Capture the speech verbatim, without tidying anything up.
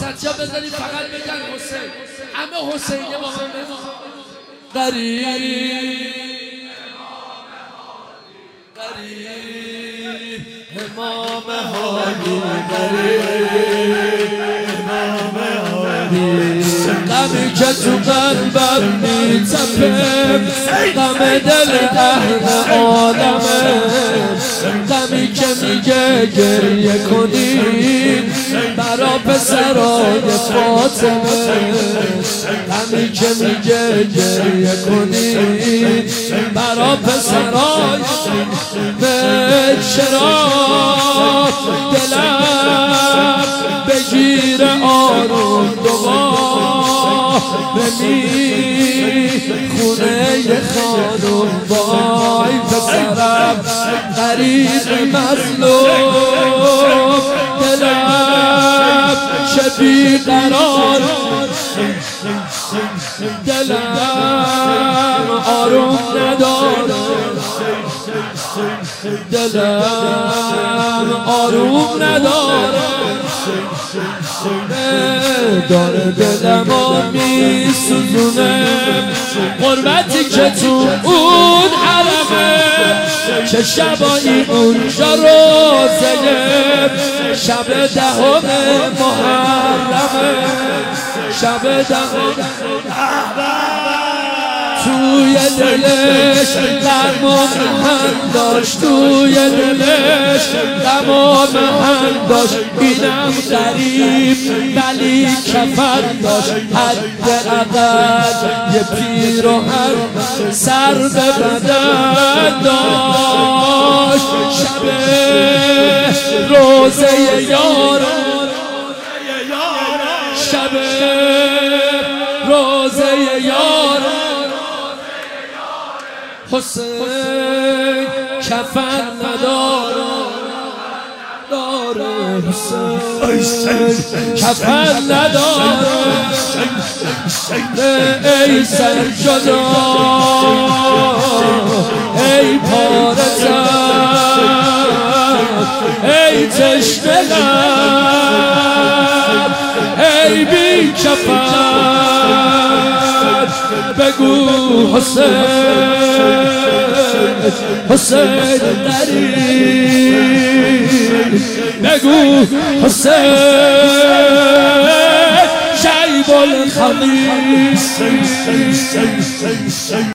وسطیا بزنی فقط بگن حسین، همه حسینه با هم بگن غریب غریب امام هادی غریب امام هادی غمی که تو قلبم میتپه غم دل اهل عالمه غمی که میگه گریه کنیم برا پسرای فاطمه غمی که میگه گریه کنیم برا پسرای به چرا دلم بگیر آروم دوبار بمی خونه خانم وای پسرم غریب مظلوم دلم چه بیقرار دلم آروم نداره دلم آروم نداره داره دلمو میسوزونه قربتی که تو اون حرمه چه شبایی اونجا روزه شب دهم محرمه شب دهم توی دلش غم و محن داشت توی دلش غم و محن داشت اینم غریب ولی کفن داشت حد اقل یه پیراهن سر به بدن داشت شب روزه یاران شب روزه یاران حسین کفن نداره داره حسین کفن نداره ای سرجدا ای پاره ای تشنه قلب ای بی کفن بگو حسین حسین غریب بگو حسین شیب الخمیس